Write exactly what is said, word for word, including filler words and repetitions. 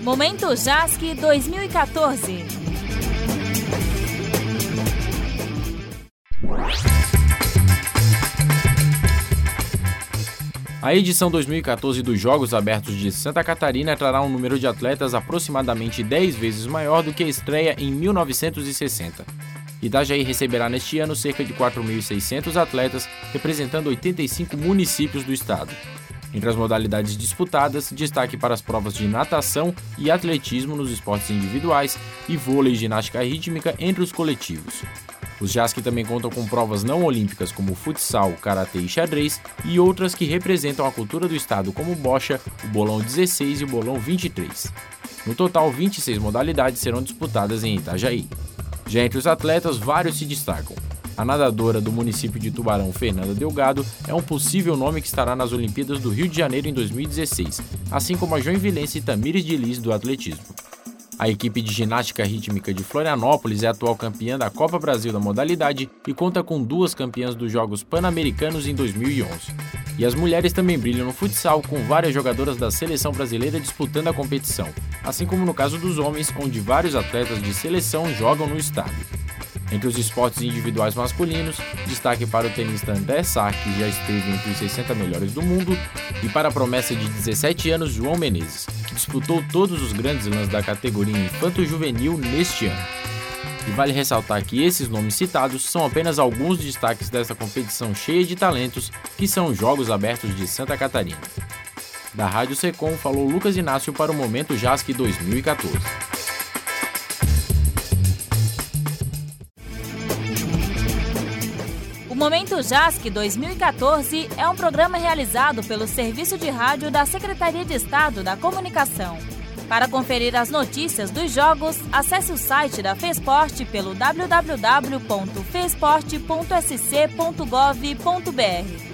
Momento JASC dois mil e quatorze. A edição dois mil e quatorze dos Jogos Abertos de Santa Catarina trará um número de atletas aproximadamente dez vezes maior do que a estreia em mil novecentos e sessenta. Itajaí receberá neste ano cerca de quatro mil e seiscentos atletas, representando oitenta e cinco municípios do estado. Entre as modalidades disputadas, destaque para as provas de natação e atletismo nos esportes individuais e vôlei e ginástica rítmica entre os coletivos. Os JASC também contam com provas não olímpicas como futsal, karatê e xadrez e outras que representam a cultura do estado como bocha, o bolão dezesseis e o bolão vinte e três. No total, vinte e seis modalidades serão disputadas em Itajaí. Já entre os atletas, vários se destacam. A nadadora do município de Tubarão, Fernanda Delgado, é um possível nome que estará nas Olimpíadas do Rio de Janeiro em dois mil e dezesseis, assim como a joinvilense Tamires de Lis do atletismo. A equipe de ginástica rítmica de Florianópolis é a atual campeã da Copa Brasil da modalidade e conta com duas campeãs dos Jogos Pan-Americanos em dois mil e onze. E as mulheres também brilham no futsal, com várias jogadoras da seleção brasileira disputando a competição, assim como no caso dos homens, onde vários atletas de seleção jogam no estado. Entre os esportes individuais masculinos, destaque para o tenista André Sá, que já esteve entre os sessenta melhores do mundo, e para a promessa de dezessete anos João Menezes, que disputou todos os grandes lãs da categoria infanto-juvenil neste ano. E vale ressaltar que esses nomes citados são apenas alguns destaques dessa competição cheia de talentos, que são os Jogos Abertos de Santa Catarina. Da Rádio Secom falou Lucas Inácio para o Momento JASC dois mil e quatorze. O Momento JASC dois mil e quatorze é um programa realizado pelo Serviço de Rádio da Secretaria de Estado da Comunicação. Para conferir as notícias dos jogos, acesse o site da FESPORT pelo w w w ponto fesport ponto s c ponto gov ponto b r.